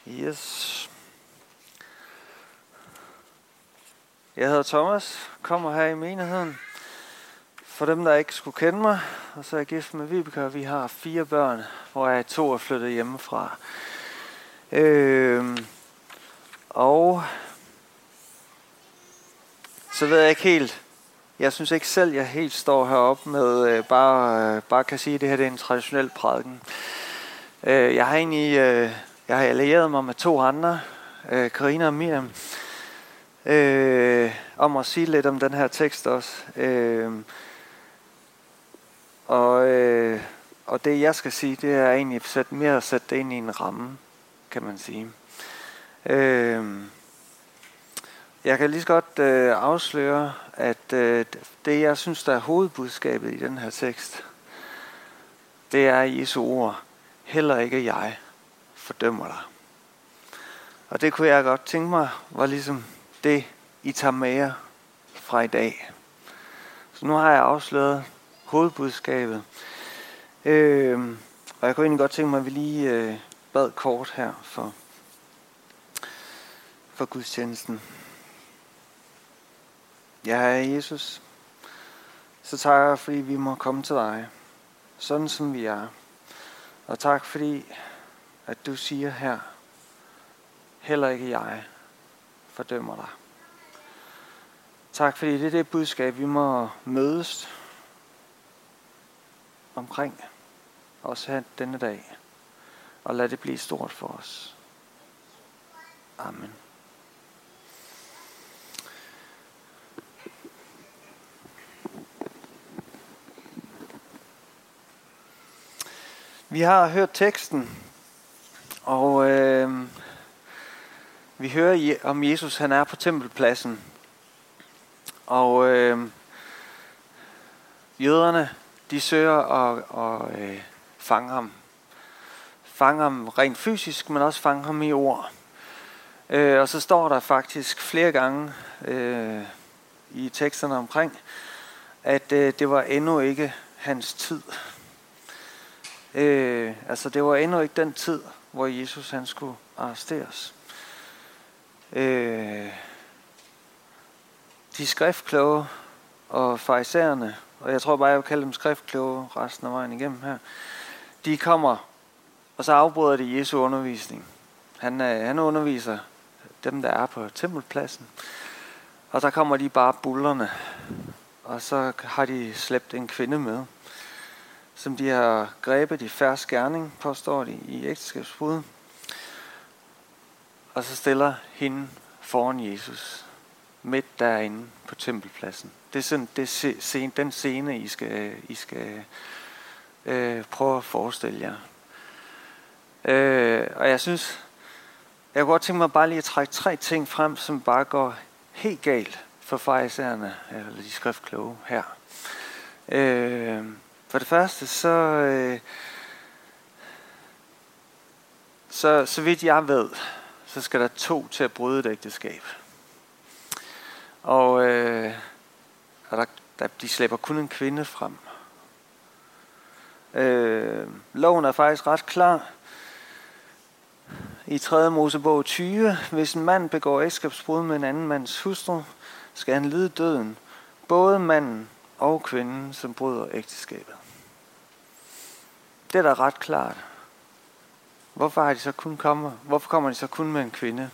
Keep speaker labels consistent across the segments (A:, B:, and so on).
A: Yes. Jeg hedder Thomas, kommer her i menigheden. For dem, der ikke skulle kende mig, og så er jeg gift med Vibeke, og vi har 4 børn, hvor jeg 2 er flyttet hjemmefra. Og så ved jeg ikke helt, jeg synes ikke selv, jeg helt står heroppe med bare kan sige, at det her det er en traditionel prædiken. Jeg har allieret mig med 2 andre, Karina og Miriam, om at sige lidt om den her tekst også. Og det jeg skal sige, det er egentlig mere at sætte det ind i en ramme, kan man sige. Jeg kan lige så godt afsløre, at det jeg synes, der er hovedbudskabet i den her tekst, det er Jesu ord. Heller ikke jeg fordømmer dig. Og det kunne jeg godt tænke mig, var ligesom det, I tager med jer fra i dag. Så nu har jeg afsløret hovedbudskabet. Og jeg kunne egentlig godt tænke mig, at vi lige bad kort her for gudstjenesten. Ja, Herre Jesus, så takker jeg, fordi vi må komme til dig, sådan som vi er. Og tak fordi, at du siger her, heller ikke jeg fordømmer dig. Tak fordi det er det budskab, vi må mødes omkring, også her denne dag, og lad det blive stort for os. Amen. Vi har hørt teksten, og vi hører om Jesus, han er på tempelpladsen. Og jøderne, de søger at fange ham. Fange ham rent fysisk, men også fange ham i ord. Og så står der faktisk flere gange i teksterne omkring, at det var endnu ikke hans tid. Altså det var endnu ikke den tid, hvor Jesus han skulle arresteres. De skriftkloge og farisæerne, og jeg tror bare, jeg vil kalde dem skriftkloge resten af vejen igennem her, de kommer, og så afbryder de Jesu undervisning. Han underviser dem, der er på tempelpladsen, og så kommer de bare bullerne, og så har de slæbt en kvinde med, som de har grebet i fersk gerning, påstår de i ægteskabsbrud, og så stiller hende foran Jesus, midt derinde på tempelpladsen. Det er sådan den scene, I skal prøve at forestille jer. Og jeg synes, jeg kunne godt tænke mig bare lige at trække 3 ting frem, som bare går helt galt for farisæerne, eller de skriftkloge her. For det første, så vidt jeg ved, så skal der 2 til at bryde et ægteskab. Og de slæber kun en kvinde frem. Loven er faktisk ret klar. I 3. Mosebog 20, hvis en mand begår ægteskabsbrud med en anden mands hustru, skal han lide døden. Både manden og kvinden, som bryder ægteskabet. Det er da ret klart. Hvorfor kommer de så kun med en kvinde?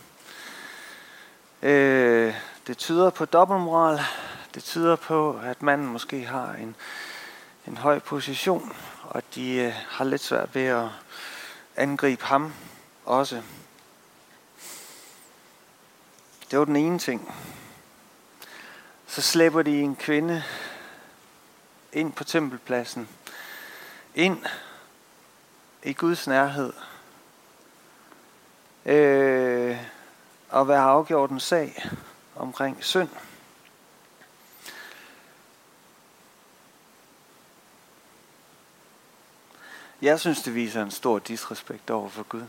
A: Det tyder på dobbeltmoral. Det tyder på, at manden måske har en høj position, og de har lidt svært ved at angribe ham også. Det var den ene ting. Så slæber de en kvinde ind på tempelpladsen. Ind i Guds nærhed. Og være afgjort en sag omkring synd. Jeg synes, det viser en stor disrespekt over for Gud.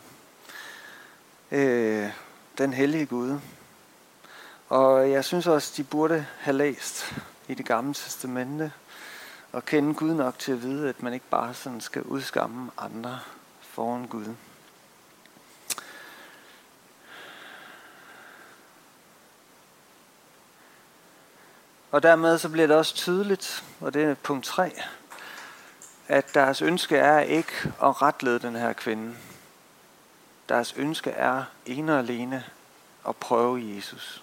A: Den hellige Gud. Og jeg synes også, de burde have læst i Det Gamle Testamente og kende Gud nok til at vide, at man ikke bare sådan skal udskamme andre foran Gud. Og dermed så bliver det også tydeligt, og det er punkt 3, at deres ønske er ikke at retlede den her kvinde. Deres ønske er ene og alene at prøve Jesus.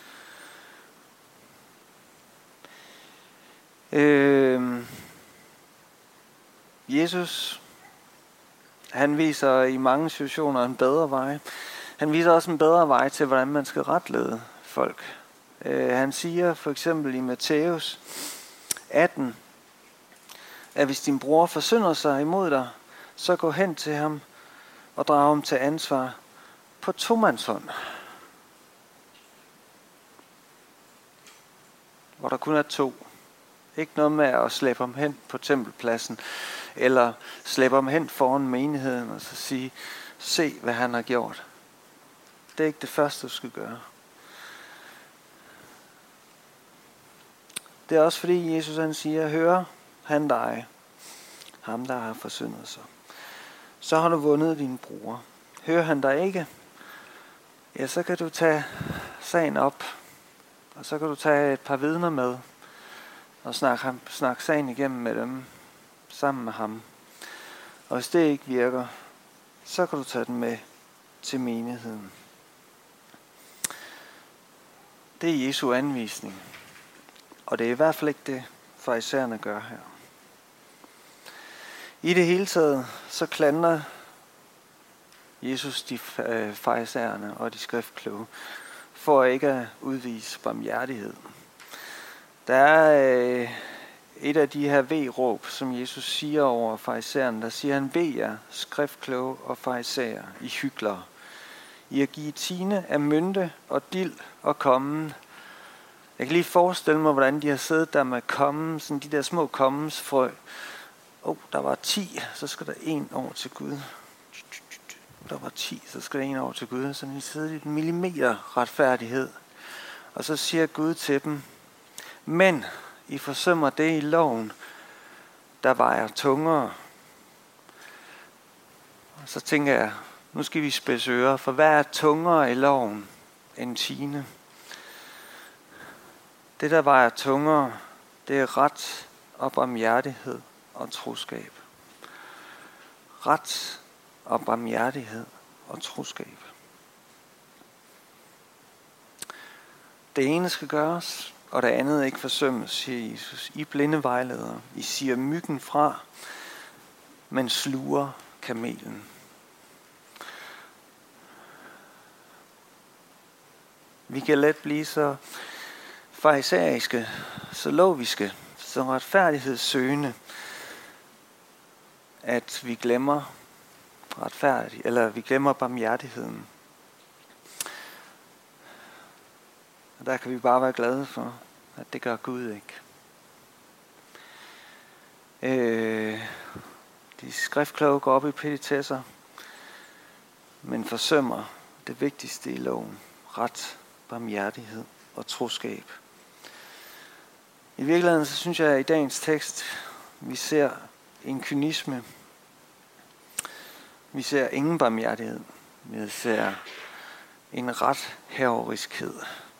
A: Jesus, han viser i mange situationer en bedre vej. Han viser også en bedre vej til, hvordan man skal retlede folk. Han siger for eksempel i Matthæus 18, at hvis din bror forsynder sig imod dig, så gå hen til ham og drag ham til ansvar på tomandshånd. Hvor der kun er 2. Ikke noget med at slæbe ham hen på tempelpladsen, eller slæbe ham hen foran menigheden og så sige, se hvad han har gjort. Det er ikke det første, du skal gøre. Det er også fordi Jesus han siger, hører han dig, ham der har forsyndet sig, så har du vundet din bror. Hører han dig ikke, ja, så kan du tage sagen op, og så kan du tage et par vidner med, og snakke sagen igennem med dem, sammen med ham. Og hvis det ikke virker, så kan du tage den med til menigheden. Det er Jesu anvisning. Og det er i hvert fald ikke det, farisæerne gør her. I det hele taget, så klandrer Jesus de farisæerne og de skriftkloge for ikke at udvise barmhjertighed. Der er et af de her ve-råb, som Jesus siger over farisæerne. Der siger han, ve jer, skriftkloge og farisæer, I hyklere. I at give tiende af mynte og dild og kommen. Jeg kan lige forestille mig, hvordan de har siddet der med kommen, sådan de der små kommensfrø. Der var 10, så skal der 1 over til Gud. Der var 10, så skal der 1 over til Gud. Så de sidder i et millimeter retfærdighed. Og så siger Gud til dem, men I forsømmer det i loven, der vejer tungere. Og så tænker jeg, nu skal vi spidse ører, for hvad er tungere i loven end tiende? Det, der vejer tungere, det er ret og barmhjertighed og troskab. Ret og barmhjertighed og troskab. Det ene skal gøres, og det andet ikke forsømmes, siger Jesus. I blinde vejledere, I siger myggen fra, men sluger kamelen. Vi kan let blive så farisæiske, så loviske, så retfærdighedssøgende, at vi glemmer vi glemmer barmhjertigheden. Og der kan vi bare være glade for, at det gør Gud ikke. De skriftkloge går op i petitesser, men forsømmer det vigtigste i loven, ret, barmhjertighed og troskab. I virkeligheden så synes jeg, at i dagens tekst, vi ser en kynisme. Vi ser ingen barmhjertighed. Vi ser en ret heroiskhed.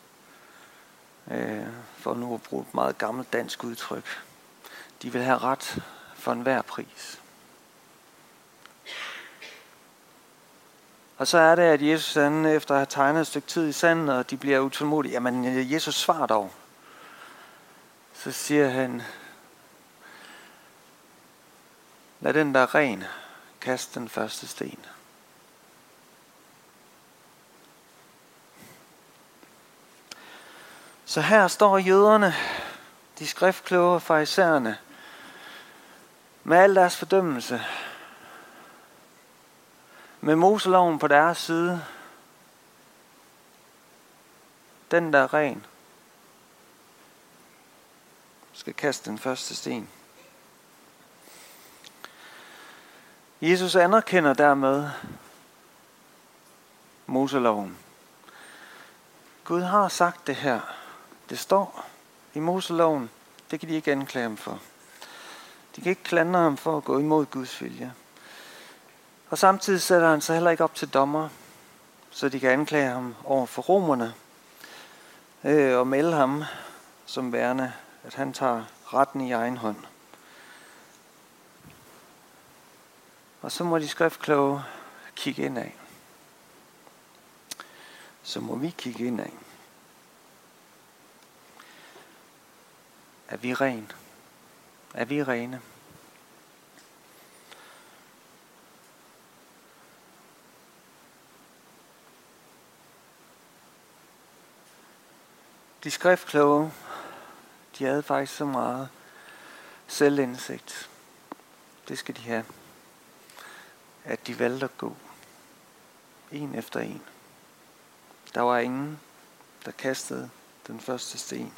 A: For nu at bruge et meget gammelt dansk udtryk. De vil have ret for enhver pris. Og så er det, at Jesus efter at have tegnet et stykke tid i sanden, og de bliver utålmodige. Jamen, Jesus svarer dog. Så siger han, lad den der er ren, kaste den første sten. Så her står jøderne, de skriftkloge og farisæerne, med al deres fordømmelse, med Moseloven på deres side. Den der er ren, skal kaste den første sten. Jesus anerkender dermed Moseloven. Gud har sagt det her. Det står i Moseloven. Det kan de ikke anklage ham for. De kan ikke klandre ham for at gå imod Guds vilje. Og samtidig sætter han sig heller ikke op til dommer, så de kan anklage ham over for romerne og melde ham som værende, at han tager retten i egen hånd. Og så må de skriftkloge kigge indad. Så må vi kigge indad. Er vi ren? Er vi rene? De skriftkloge, de havde faktisk så meget selvindsigt. Det skal de have. At de valgte at gå. En efter en. Der var ingen, der kastede den første sten.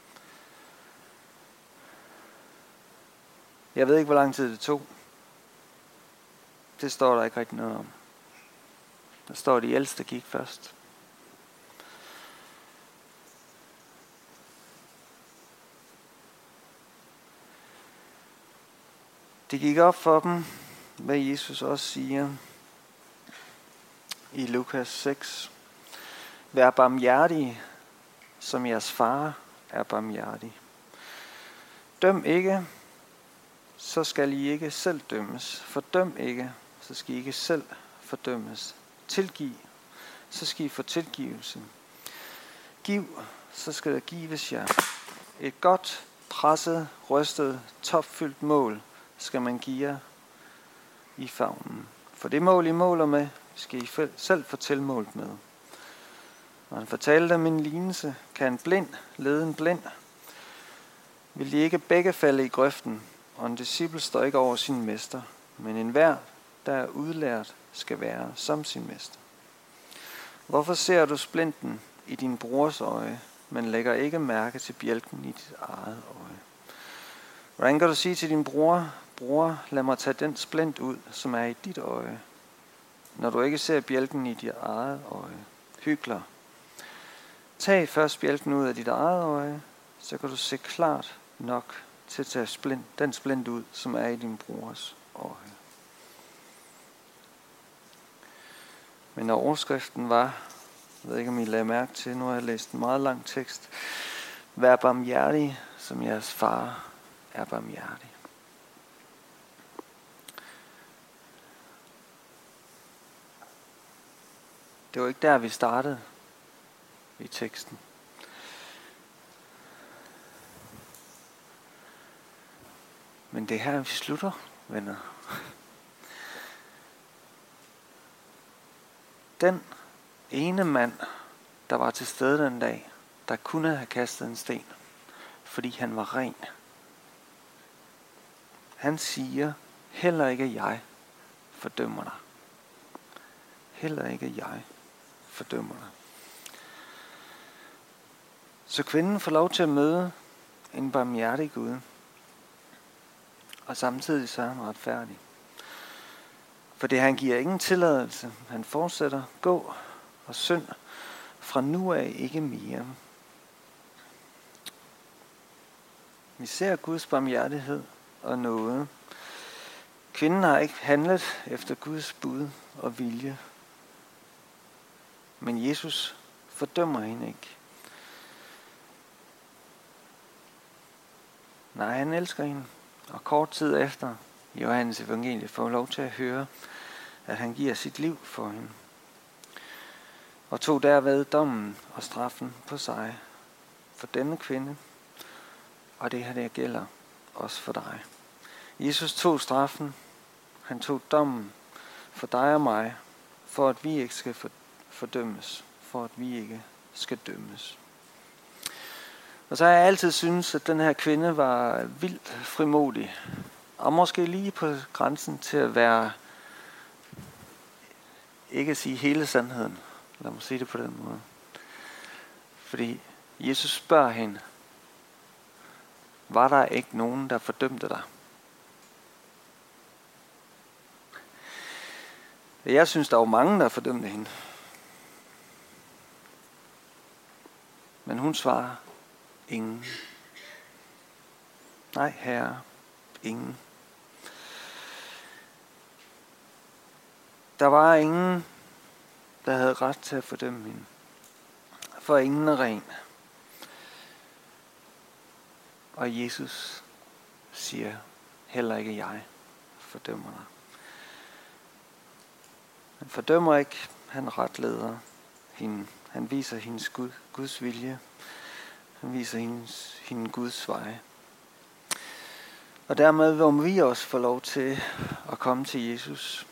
A: Jeg ved ikke, hvor lang tid det tog. Det står der ikke rigtig noget om. Der står, at de ældste gik først. Det gik op for dem, hvad Jesus også siger i Lukas 6. Vær barmhjertige, som jeres far er barmhjertig. Døm ikke, så skal I ikke selv dømmes. Fordøm ikke, så skal I ikke selv fordømmes. Tilgiv, så skal I få tilgivelse. Giv, så skal der gives jer. Et godt, presset, rystet, topfyldt mål skal man give jer i favnen. For det mål, I måler med, skal I selv få tilmålt med. Når han fortalte dem en lignelse, kan en blind lede en blind. Vil de ikke begge falde i grøften, og en disciple står ikke over sin mester, men enhver, der er udlært, skal være som sin mester. Hvorfor ser du splinten i din brors øje, men lægger ikke mærke til bjælken i dit eget øje? Hvordan kan du sige til din bror, lad mig tage den splint ud, som er i dit øje, når du ikke ser bjælken i dit eget øje? Hykler. Tag først bjælken ud af dit eget øje, så kan du se klart nok til at tage den splint ud, som er i din brors øje. Men når overskriften var, jeg ved ikke om I lagde mærke til, nu har jeg læst en meget lang tekst, vær barmhjertig, som jeres far er barmhjertig. Det var ikke der, vi startede i teksten. Men det er her, vi slutter, venner. Den ene mand, der var til stede den dag, der kunne have kastet en sten, fordi han var ren. Han siger, heller ikke jeg fordømmer dig. Heller ikke jeg fordømmer dig. Så kvinden får lov til at møde en barmhjertig Gud, og samtidig så er han retfærdig. For det han giver ingen tilladelse. Han fortsætter, gå og synd fra nu af ikke mere. Vi ser Guds barmhjertighed og nåde. Kvinden har ikke handlet efter Guds bud og vilje. Men Jesus fordømmer hende ikke. Nej, han elsker hende. Og kort tid efter, Johannes evangelie, får lov til at høre, at han giver sit liv for hende. Og tog derved dommen og straffen på sig for denne kvinde. Og det her, det gælder også for dig. Jesus tog straffen. Han tog dommen for dig og mig, for at vi ikke skal fordømmes. For at vi ikke skal dømmes. Og så har jeg altid syntes, at den her kvinde var vildt frimodig. Og måske lige på grænsen til at være, ikke at sige hele sandheden. Lad mig sige det på den måde. Fordi Jesus spørger hende, var der ikke nogen, der fordømte dig? Jeg synes, der var mange, der fordømte hende. Men hun svarer, ingen. Nej, herre, ingen. Der var ingen, der havde ret til at fordømme hende. For ingen er ren. Og Jesus siger, heller ikke jeg fordømmer dig. Han fordømmer ikke, han retleder hende. Han viser hendes Guds vilje. Han viser hende Guds vej. Og dermed vil vi også få lov til at komme til Jesus.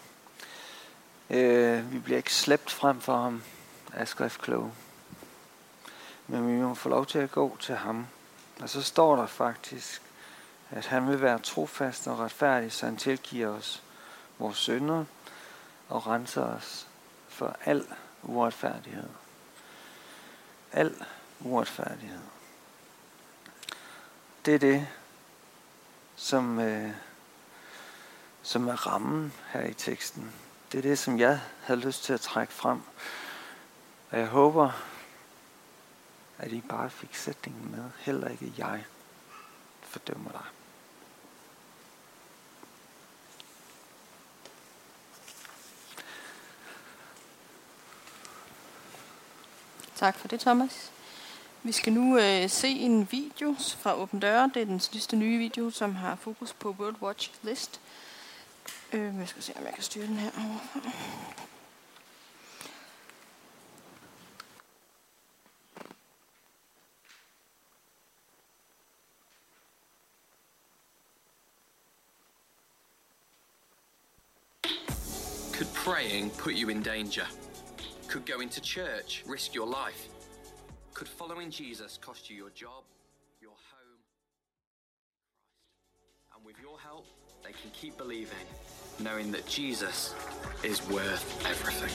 A: Vi bliver ikke slæbt frem for ham af skriftkloge. Men vi må få lov til at gå til ham. Og så står der faktisk, at han vil være trofast og retfærdig, så han tilgiver os vores synder og renser os for al uretfærdighed. Al uretfærdighed. Det er det, som er rammen her i teksten. Det er det, som jeg havde lyst til at trække frem. Og jeg håber, at I bare fik sætningen med. Heller ikke jeg fordømmer dig.
B: Tak for det, Thomas. Vi skal nu se en video fra Åben Døre. Det er den sidste nye video, som har fokus på World Watch List. Jeg skal se, om jeg kan styre den her overfra.
C: Could praying put you in danger? Could going to church risk your life? Could following Jesus cost you your job, your home? And with your help, they can keep believing, knowing that Jesus is worth everything.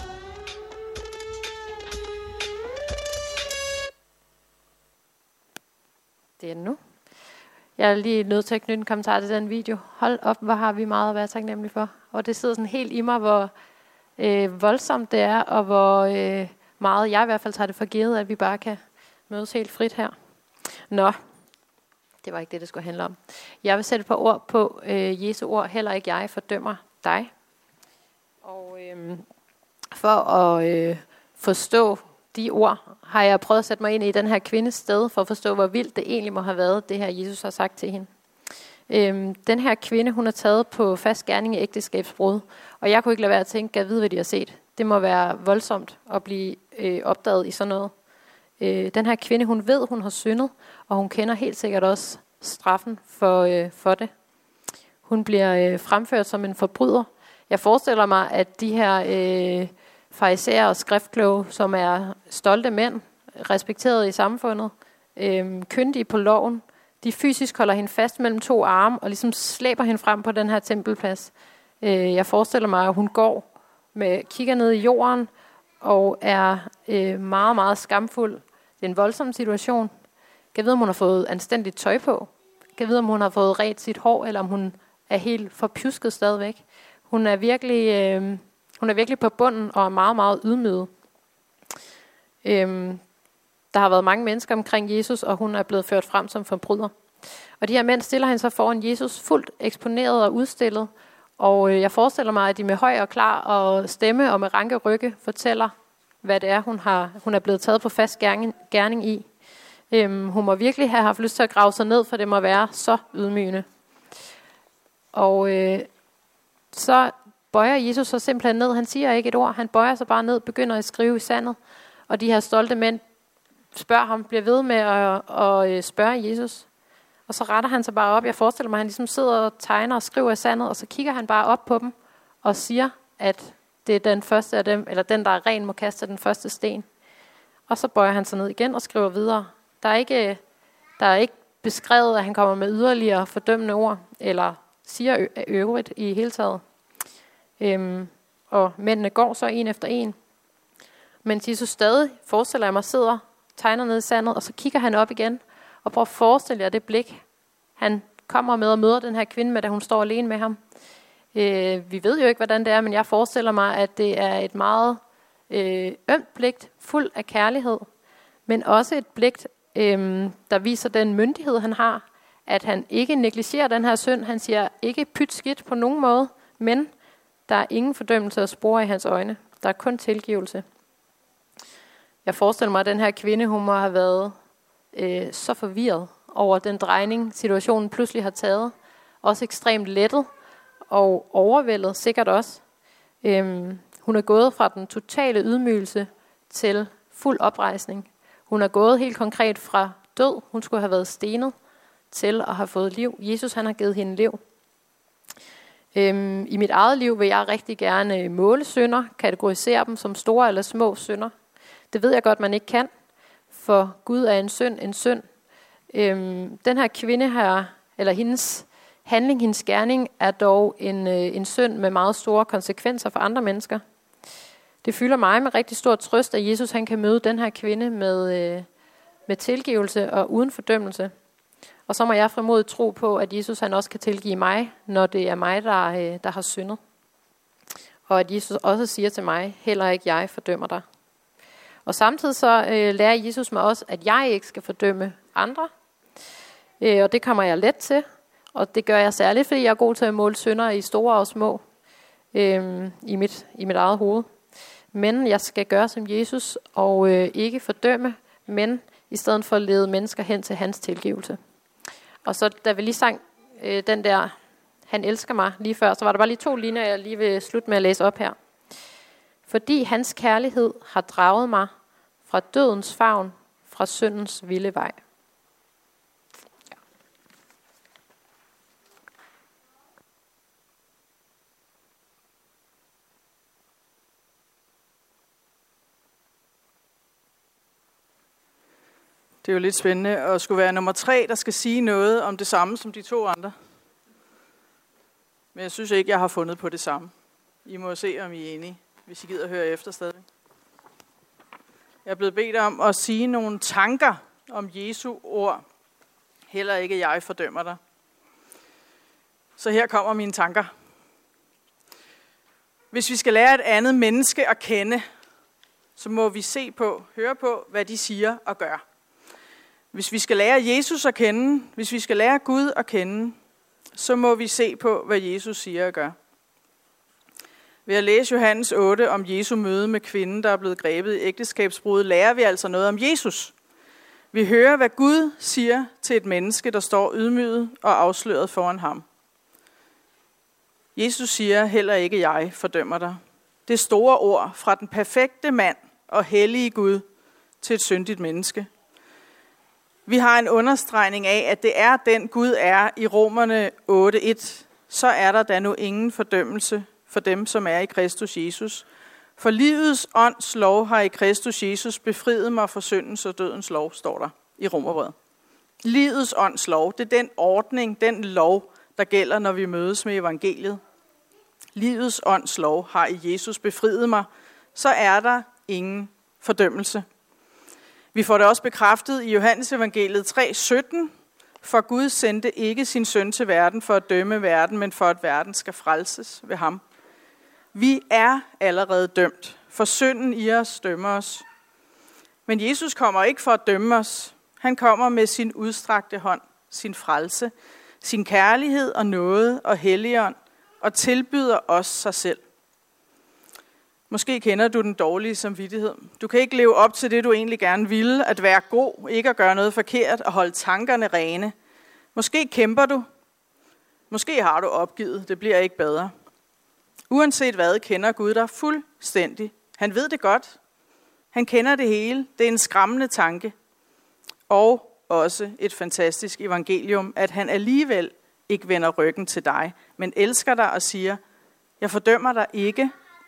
D: Det er nu. Jeg er lige nødt til at knytte en kommentar til den video. Hold op, hvor har vi meget at være taknemmelige for. Og det sidder sådan helt i mig, hvor voldsomt det er, og hvor meget jeg i hvert fald tager det for givet, at vi bare kan mødes helt frit her. Nå, det var ikke det skulle handle om. Jeg vil sætte et par ord på Jesu ord, heller ikke jeg fordømmer dig. Og for at forstå de ord, har jeg prøvet at sætte mig ind i den her kvindes sted, for at forstå, hvor vildt det egentlig må have været, det her Jesus har sagt til hende. Den her kvinde, hun er taget på fast gerning i ægteskabsbrud, og jeg kunne ikke lade være at tænke, at vide, hvad de har set. Det må være voldsomt at blive opdaget i sådan noget. Den her kvinde, hun ved, hun har syndet, og hun kender helt sikkert også straffen for det. Hun bliver fremført som en forbryder. Jeg forestiller mig, at de her farisæer og skriftkloge, som er stolte mænd, respekterede i samfundet, kyndige på loven, de fysisk holder hende fast mellem to arme og ligesom slæber hende frem på den her tempelplads. Jeg forestiller mig, at hun kigger ned i jorden og er meget, meget skamfuld. Det er en voldsom situation. Jeg ved, om hun har fået anstændigt tøj på. Jeg ved, om hun har fået ret sit hår, eller om hun er helt forpjusket stadigvæk. Hun er virkelig på bunden og er meget, meget ydmyget. Der har været mange mennesker omkring Jesus, og hun er blevet ført frem som forbryder. Og de her mænd stiller hende så foran Jesus fuldt eksponeret og udstillet. Og jeg forestiller mig, at de med høj og klar og stemme og med ranke rygge fortæller, hvad det er, hun er blevet taget på fast gerning i. Hun må virkelig have haft lyst til at grave sig ned, for det må være så ydmygende. Og så bøjer Jesus sig simpelthen ned. Han siger ikke et ord. Han bøjer sig bare ned, begynder at skrive i sandet. Og de her stolte mænd spørger ham, bliver ved med at spørge Jesus. Og så retter han sig bare op. Jeg forestiller mig, at han ligesom sidder og tegner og skriver i sandet, og så kigger han bare op på dem og siger, at det er den første af dem, eller den, der er ren, må kaste den første sten. Og så bøjer han sig ned igen og skriver videre. Der er ikke beskrevet, at han kommer med yderligere fordømmende ord, eller siger øvrigt i hele taget. Og mændene går så en efter en. Men Jesus stadig, forestiller jeg mig, sidder, tegner ned i sandet, og så kigger han op igen, og prøver at forestille jer det blik, han kommer med og møder den her kvinde med, da hun står alene med ham. Vi ved jo ikke, hvordan det er, men jeg forestiller mig, at det er et meget ømt blik, fuld af kærlighed, men også et blik, der viser den myndighed, han har, at han ikke negligerer den her synd. Han siger ikke pyt skidt på nogen måde, men der er ingen fordømmelse at spore i hans øjne. Der er kun tilgivelse. Jeg forestiller mig, at den her kvinde, hun må have været så forvirret over den drejning, situationen pludselig har taget. Også ekstremt lettet og overvældet, sikkert også. Hun er gået fra den totale ydmygelse til fuld oprejsning. Hun er gået helt konkret fra død, hun skulle have været stenet, til at have fået liv. Jesus, han har givet hende liv. I mit eget liv vil jeg rigtig gerne måle synder, kategorisere dem som store eller små synder. Det ved jeg godt, man ikke kan, for Gud er en synd. Den her kvinde her, eller hendes handling, hendes gerning, er dog en synd med meget store konsekvenser for andre mennesker. Det fylder mig med rigtig stor trøst, at Jesus han kan møde den her kvinde med tilgivelse og uden fordømmelse. Og så må jeg frimodigt tro på, at Jesus han også kan tilgive mig, når det er mig, der har syndet. Og at Jesus også siger til mig, heller ikke jeg fordømmer dig. Og samtidig så lærer Jesus mig også, at jeg ikke skal fordømme andre. Og det kommer jeg let til. Og det gør jeg særligt, fordi jeg er god til at måle synder i store og små i mit eget hoved. Men jeg skal gøre som Jesus og ikke fordømme, men i stedet for at lede mennesker hen til hans tilgivelse. Og så da vi lige sang den der, han elsker mig lige før, så var der bare lige 2 linjer, jeg lige vil slutte med at læse op her. Fordi hans kærlighed har draget mig fra dødens favn, fra syndens vilde vej. Ja.
E: Det er jo lidt spændende at skulle være nummer 3, der skal sige noget om det samme som de 2 andre. Men jeg synes ikke, jeg har fundet på det samme. I må se, om I er enige, hvis I gider høre efter stadig. Jeg er blevet bedt om at sige nogle tanker om Jesu ord. Heller ikke jeg fordømmer dig. Så her kommer mine tanker. Hvis vi skal lære et andet menneske at kende, så må vi høre på, hvad de siger og gør. Hvis vi skal lære Jesus at kende, hvis vi skal lære Gud at kende, så må vi se på, hvad Jesus siger og gør. Ved at læse Johannes 8 om Jesu møde med kvinden, der er blevet grebet i ægteskabsbrud, lærer vi altså noget om Jesus. Vi hører, hvad Gud siger til et menneske, der står ydmyget og afsløret foran ham. Jesus siger, heller ikke jeg fordømmer dig. Det er store ord fra den perfekte mand og hellige Gud til et syndigt menneske. Vi har en understregning af, at det er den Gud er i Romerne 8:1. Så er der da nu ingen fordømmelse for dem, som er i Kristus Jesus. For livets ånds lov har i Kristus Jesus befriet mig fra syndens og dødens lov, står der i Romerbrevet. Livets ånds lov, det er den ordning, den lov, der gælder, når vi mødes med evangeliet. Livets ånds lov har i Jesus befriet mig, så er der ingen fordømmelse. Vi får det også bekræftet i Johannes evangeliet 3:17. For Gud sendte ikke sin søn til verden for at dømme verden, men for at verden skal frelses ved ham. Vi er allerede dømt, for synden i os dømmer os. Men Jesus kommer ikke for at dømme os. Han kommer med sin udstrakte hånd, sin frelse, sin kærlighed og nåde og helligånd, og tilbyder os sig selv. Måske kender du den dårlige samvittighed. Du kan ikke leve op til det, du egentlig gerne ville, at være god, ikke at gøre noget forkert og holde tankerne rene. Måske kæmper du. Måske har du opgivet. Det bliver ikke bedre. Uanset hvad, kender Gud dig fuldstændig. Han ved det godt. Han kender det hele. Det er en skræmmende tanke. Og også et fantastisk evangelium, at han alligevel ikke vender ryggen til dig, men elsker dig og siger, jeg fordømmer dig ikke.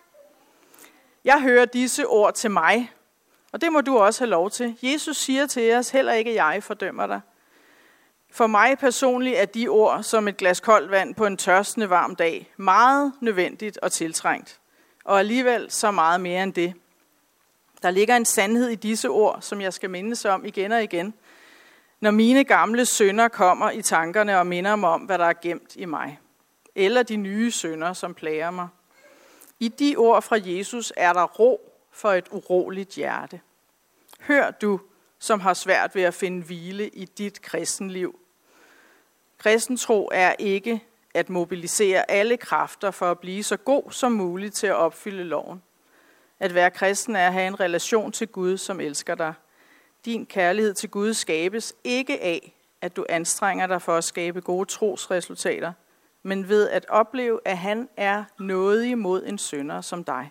E: Jeg hører disse ord til mig, og det må du også have lov til. Jesus siger til os, heller ikke jeg fordømmer dig. For mig personligt er de ord som et glas koldt vand på en tørstende varm dag meget nødvendigt og tiltrængt, og alligevel så meget mere end det. Der ligger en sandhed i disse ord, som jeg skal mindes om igen og igen, når mine gamle synder kommer i tankerne og minder mig om, hvad der er gemt i mig, eller de nye synder, som plager mig. I de ord fra Jesus er der ro for et uroligt hjerte. Hør du, som har svært ved at finde hvile i dit kristenliv. Kristentro er ikke at mobilisere alle kræfter for at blive så god som muligt til at opfylde loven. At være kristen er at have en relation til Gud, som elsker dig. Din kærlighed til Gud skabes ikke af, at du anstrenger dig for at skabe gode trosresultater, men ved at opleve, at han er nådig mod en synder som dig.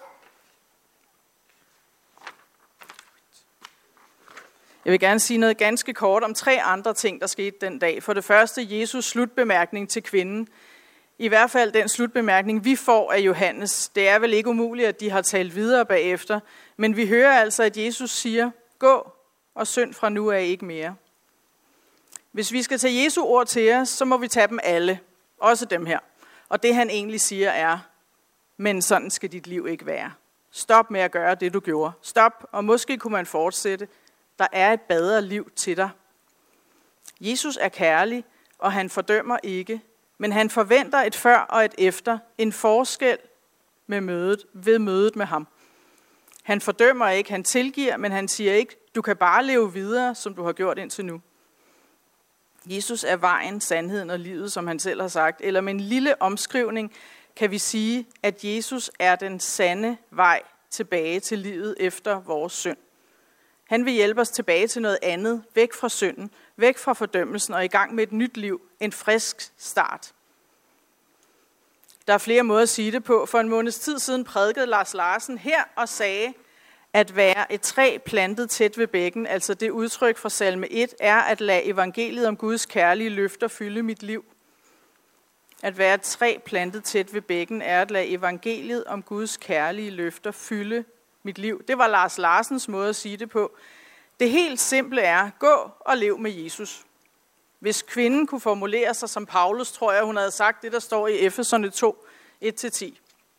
E: Jeg vil gerne sige noget ganske kort om 3 andre ting, der skete den dag. For det første, Jesus slutbemærkning til kvinden. I hvert fald den slutbemærkning, vi får af Johannes. Det er vel ikke umuligt, at de har talt videre bagefter. Men vi hører altså, at Jesus siger, gå og synd fra nu af ikke mere. Hvis vi skal tage Jesu ord til os, så må vi tage dem alle. Også dem her. Og det han egentlig siger er, men sådan skal dit liv ikke være. Stop med at gøre det, du gjorde. Stop, og måske kunne man fortsætte. Der er et bedre liv til dig. Jesus er kærlig, og han fordømmer ikke, men han forventer et før og et efter, en forskel ved mødet med ham. Han fordømmer ikke, han tilgiver, men han siger ikke, du kan bare leve videre, som du har gjort indtil nu. Jesus er vejen, sandheden og livet, som han selv har sagt. Eller med en lille omskrivning kan vi sige, at Jesus er den sande vej tilbage til livet efter vores synd. Han vil hjælpe os tilbage til noget andet, væk fra synden, væk fra fordømmelsen og i gang med et nyt liv, en frisk start. Der er flere måder at sige det på. For en måneds tid siden prædikede Lars Larsen her og sagde, at være et træ plantet tæt ved bækken, altså det udtryk fra salme 1, er at lade evangeliet om Guds kærlige løfter fylde mit liv. At være et træ plantet tæt ved bækken er at lade evangeliet om Guds kærlige løfter fylde mit liv. Det var Lars Larsens måde at sige det på. Det helt simple er, gå og lev med Jesus. Hvis kvinden kunne formulere sig som Paulus, tror jeg, hun havde sagt det, der står i Efeserne 2, 1-10.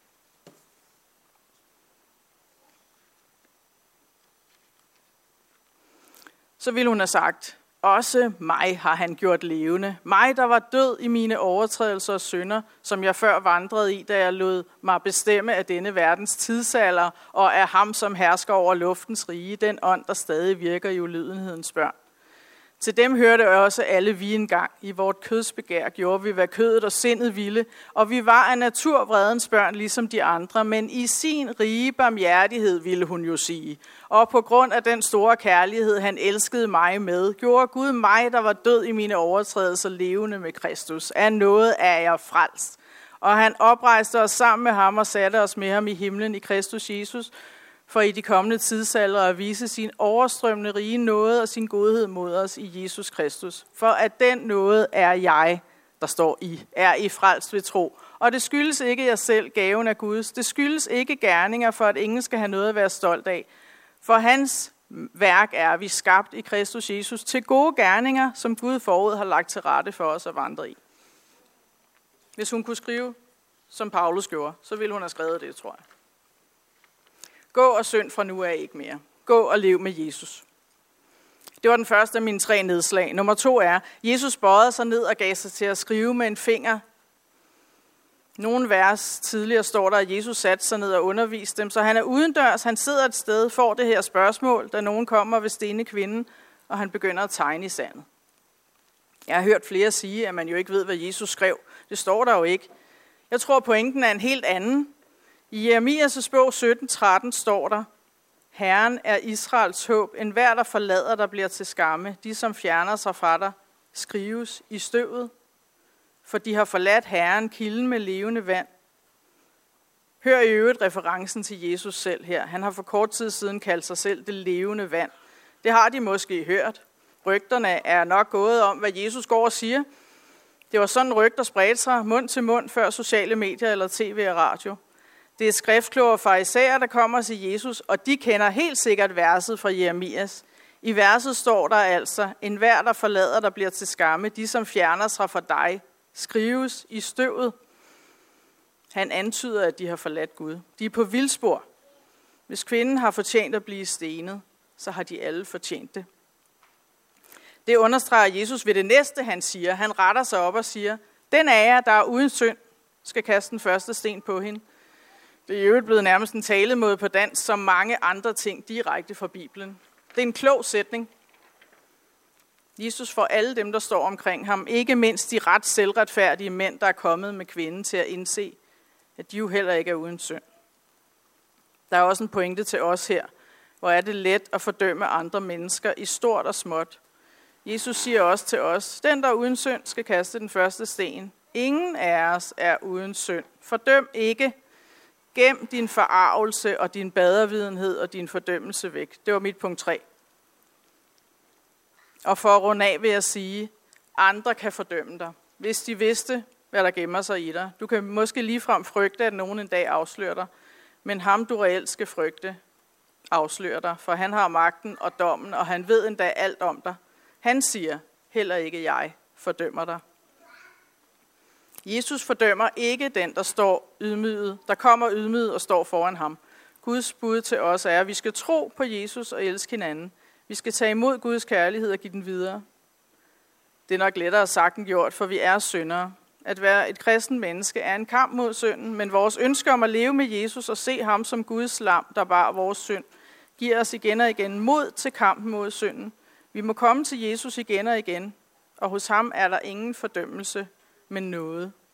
E: Så ville hun have sagt, også mig har han gjort levende. Mig, der var død i mine overtrædelser og synder, som jeg før vandrede i, da jeg lod mig bestemme af denne verdens tidsalder, og af ham, som hersker over luftens rige, den ånd, der stadig virker i ulydighedens børn. Til dem hørte også alle vi engang. I vort kødsbegær gjorde vi, hvad kødet og sindet ville, og vi var af natur vredens børn, ligesom de andre, men i sin rige barmhjertighed, ville hun jo sige. Og på grund af den store kærlighed, han elskede mig med, gjorde Gud mig, der var død i mine overtrædelser, levende med Kristus. Af noget er jeg frelst. Og han oprejste os sammen med ham og satte os med ham i himlen i Kristus Jesus, for i de kommende tidsalder at vise sin overstrømmende rige nåde og sin godhed mod os i Jesus Kristus. For at den nåde er jeg, der står er i frelst ved tro. Og det skyldes ikke jer selv, gaven af Guds. Det skyldes ikke gerninger, for at ingen skal have noget at være stolt af. For hans værk er vi skabt i Kristus Jesus til gode gerninger, som Gud forud har lagt til rette for os at vandre i. Hvis hun kunne skrive, som Paulus gjorde, så ville hun have skrevet det, tror jeg. Gå og synd fra nu af ikke mere. Gå og lev med Jesus. Det var den første af mine 3 nedslag. Nummer 2 er, Jesus bøjede sig ned og gav sig til at skrive med en finger. Nogle vers tidligere står der, at Jesus satte sig ned og underviste dem, så han er udendørs, han sidder et sted, får det her spørgsmål, da nogen kommer og vil stene kvinden, og han begynder at tegne i sandet. Jeg har hørt flere sige, at man jo ikke ved, hvad Jesus skrev. Det står der jo ikke. Jeg tror, pointen er en helt anden. I Jeremias' bog 17:13 står der, Herren er Israels håb, enhver der forlader dig bliver til skamme, de som fjerner sig fra dig, skrives i støvet, for de har forladt Herren, kilden med levende vand. Hør i øvrigt referencen til Jesus selv her. Han har for kort tid siden kaldt sig selv det levende vand. Det har de måske hørt. Rygterne er nok gået om, hvad Jesus går og siger. Det var sådan rygter spredte sig mund til mund før sociale medier eller tv og radio. Det er skriftkloge farisæer, der kommer til Jesus, og de kender helt sikkert verset fra Jeremias. I verset står der altså, enhver der forlader dig bliver til skamme, de som fjerner sig fra dig, skrives i støvet. Han antyder, at de har forladt Gud. De er på vildspor. Hvis kvinden har fortjent at blive stenet, så har de alle fortjent det. Det understreger Jesus ved det næste, han siger. Han retter sig op og siger, den af jer, der er uden synd, skal kaste den første sten på hende. Det er i øvrigt blevet nærmest en talemåde på dansk, som mange andre ting direkte fra Bibelen. Det er en klog sætning. Jesus får alle dem, der står omkring ham, ikke mindst de ret selvretfærdige mænd, der er kommet med kvinden til at indse, at de jo heller ikke er uden synd. Der er også en pointe til os her, hvor er det let at fordømme andre mennesker i stort og småt. Jesus siger også til os, den der er uden synd skal kaste den første sten. Ingen af os er uden synd. Fordøm ikke. Gem din forarvelse og din badervidenhed og din fordømmelse væk. Det var mit punkt 3. Og for at runde af vil jeg sige, andre kan fordømme dig, hvis de vidste, hvad der gemmer sig i dig. Du kan måske ligefrem frygte, at nogen en dag afslører dig, men ham du reelt skal frygte, afslører dig, for han har magten og dommen, og han ved endda alt om dig. Han siger, heller ikke jeg fordømmer dig. Jesus fordømmer ikke den, der står ydmyget, der kommer ydmyget og står foran ham. Guds bud til os er, at vi skal tro på Jesus og elske hinanden. Vi skal tage imod Guds kærlighed og give den videre. Det er nok lettere sagt end gjort, for vi er syndere. At være et kristen menneske er en kamp mod synden, men vores ønske om at leve med Jesus og se ham som Guds lam, der bar vores synd, giver os igen og igen mod til kampen mod synden. Vi må komme til Jesus igen og igen, og hos ham er der ingen fordømmelse, men noget.